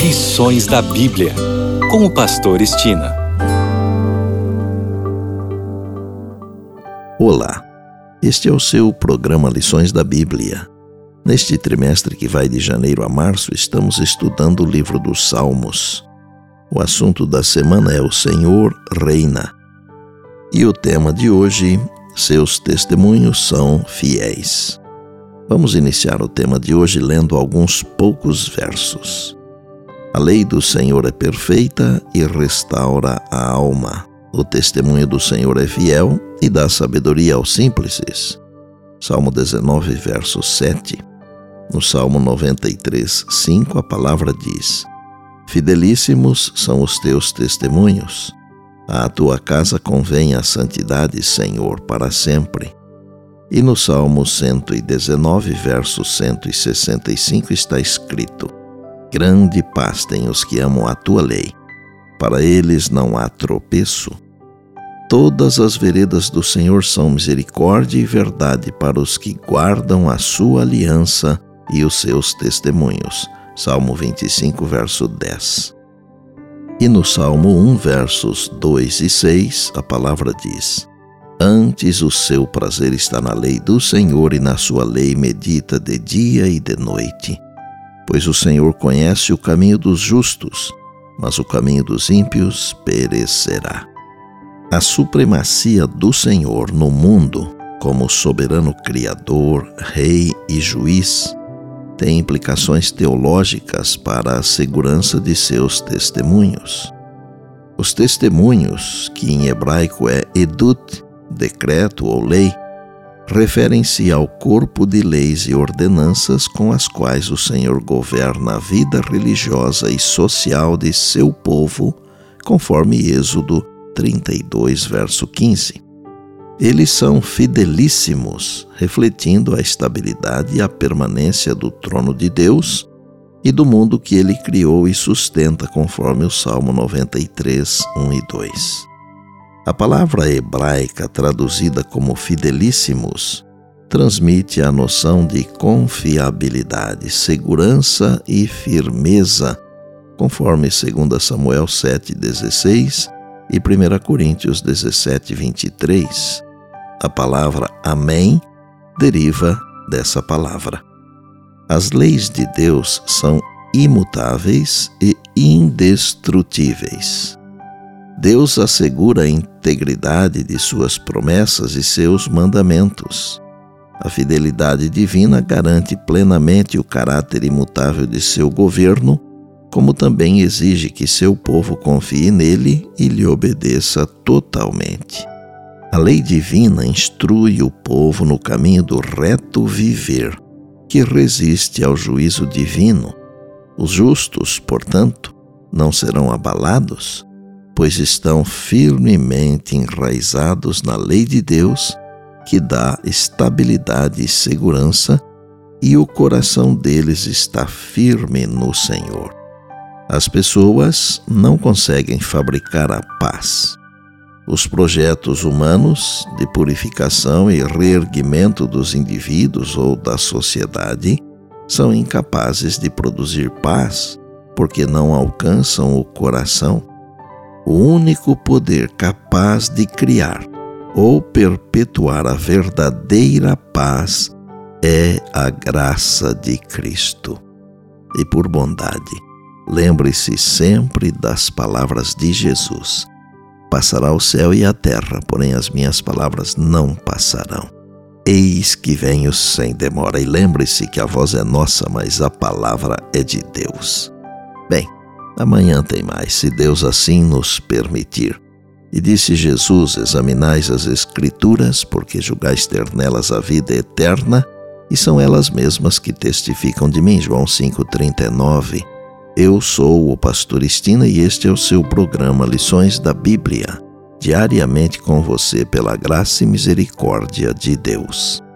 Lições da Bíblia, com o pastor Estina. Olá, este é o seu programa Lições da Bíblia. Neste trimestre que vai de janeiro a março, estamos estudando o livro dos Salmos. O assunto da semana é o Senhor reina. E o tema de hoje, seus testemunhos são fiéis. Vamos iniciar o tema de hoje lendo alguns poucos versos. A lei do Senhor é perfeita e restaura a alma. O testemunho do Senhor é fiel e dá sabedoria aos simples. Salmo 19, verso 7. No Salmo 93, 5, a palavra diz: Fidelíssimos são os teus testemunhos. À tua casa convém a santidade, Senhor, para sempre. E no Salmo 119, verso 165, está escrito: Grande paz têm os que amam a tua lei. Para eles não há tropeço. Todas as veredas do Senhor são misericórdia e verdade para os que guardam a sua aliança e os seus testemunhos. Salmo 25, verso 10. E no Salmo 1, versos 2 e 6, a palavra diz: Antes o seu prazer está na lei do Senhor e na sua lei medita de dia e de noite. Pois o Senhor conhece o caminho dos justos, mas o caminho dos ímpios perecerá. A supremacia do Senhor no mundo, como soberano criador, rei e juiz, tem implicações teológicas para a segurança de seus testemunhos. Os testemunhos, que em hebraico é edut, decreto ou lei, referem-se ao corpo de leis e ordenanças com as quais o Senhor governa a vida religiosa e social de seu povo, conforme Êxodo 32, verso 15. Eles são fidelíssimos, refletindo a estabilidade e a permanência do trono de Deus e do mundo que Ele criou e sustenta, conforme o Salmo 93, 1 e 2. A palavra hebraica traduzida como fidelíssimos transmite a noção de confiabilidade, segurança e firmeza, conforme 2 Samuel 7,16 e 1 Coríntios 17,23. A palavra amém deriva dessa palavra. As leis de Deus são imutáveis e indestrutíveis. Deus assegura a integridade de suas promessas e seus mandamentos. A fidelidade divina garante plenamente o caráter imutável de seu governo, como também exige que seu povo confie nele e lhe obedeça totalmente. A lei divina instrui o povo no caminho do reto viver, que resiste ao juízo divino. Os justos, portanto, não serão abalados, pois estão firmemente enraizados na lei de Deus, que dá estabilidade e segurança, e o coração deles está firme no Senhor. As pessoas não conseguem fabricar a paz. Os projetos humanos de purificação e reerguimento dos indivíduos ou da sociedade são incapazes de produzir paz, porque não alcançam o coração. O único poder capaz de criar ou perpetuar a verdadeira paz é a graça de Cristo. E por bondade, lembre-se sempre das palavras de Jesus: Passará o céu e a terra, porém as minhas palavras não passarão. Eis que venho sem demora. E lembre-se que a voz é nossa, mas a palavra é de Deus. Bem, amanhã tem mais, se Deus assim nos permitir. E disse Jesus: Examinais as Escrituras, porque julgais ter nelas a vida eterna, e são elas mesmas que testificam de mim. João 5,39. Eu sou o pastor Estina e este é o seu programa Lições da Bíblia, diariamente com você pela graça e misericórdia de Deus.